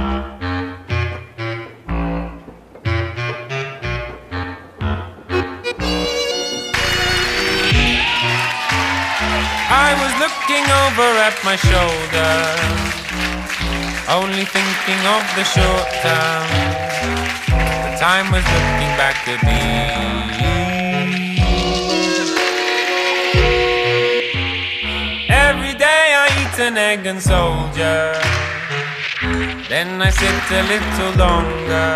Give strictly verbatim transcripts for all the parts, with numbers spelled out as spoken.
I was looking over at my shoulder, only thinking of the short term. The time was looking back at me. Every day I eat an egg and soldier, then I sit a little longer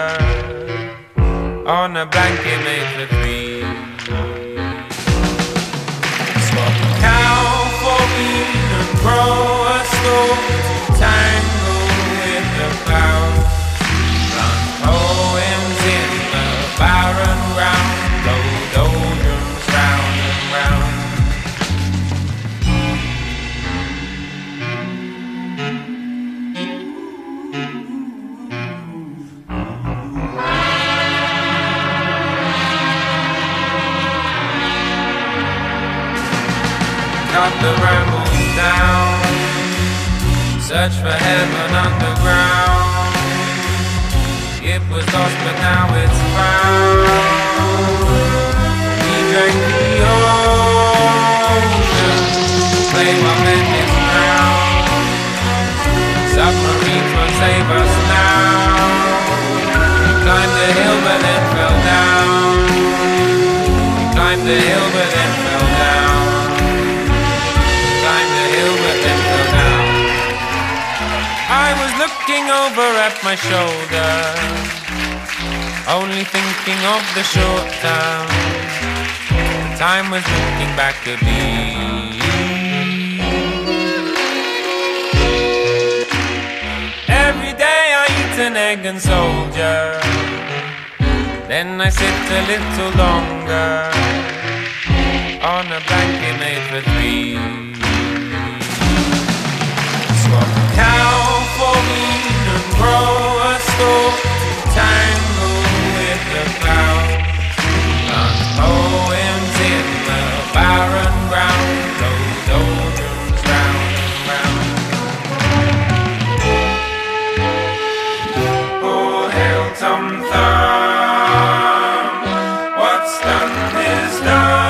on a blanket made for three. Swap a cow for bean and grow a storm to tangle with the clouds. Run poems in the barren ground, blow doldrums round and round. Cut the brambles down, search for heaven underground. It was lost but now it's found. We drank the ocean, play while men is drowned. Submarines won't save us now. We climbed the hill but then fell down. We climbed the hill but then fell down. I was looking over at my shoulder, only thinking of the short term. The time was looking back at me. Every day I eat an egg and soldier, then I sit a little longer on a blanket made for three. Swap a cow for bean and grow a stalk to tangle with the clouds. Run poems in the barren ground, blow doldrums round and round. Oh, hail Tom Thumb, what's done is done.